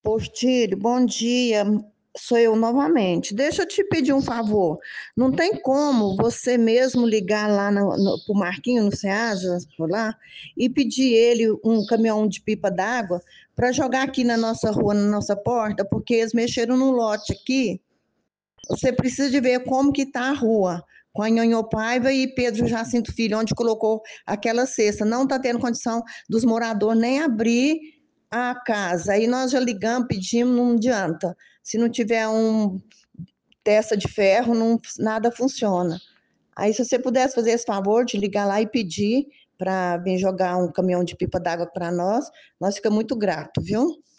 Portilho, bom dia. Sou eu novamente. Deixa eu te pedir um favor. Não tem como você mesmo ligar lá pro Marquinho, no Ceasa, por lá, e pedir ele um caminhão de pipa d'água para jogar aqui na nossa rua, na nossa porta, porque eles mexeram no lote aqui. Você precisa de ver como que está a rua, com a Nhonhô Paiva e Pedro Jacinto Filho, onde colocou aquela cesta. Não está tendo condição dos moradores nem abrir a casa. Aí nós já ligamos, pedimos, não adianta. Se não tiver testa de ferro, não, nada funciona. Aí se você pudesse fazer esse favor de ligar lá e pedir para vir jogar um caminhão de pipa d'água para nós ficamos muito gratos, viu?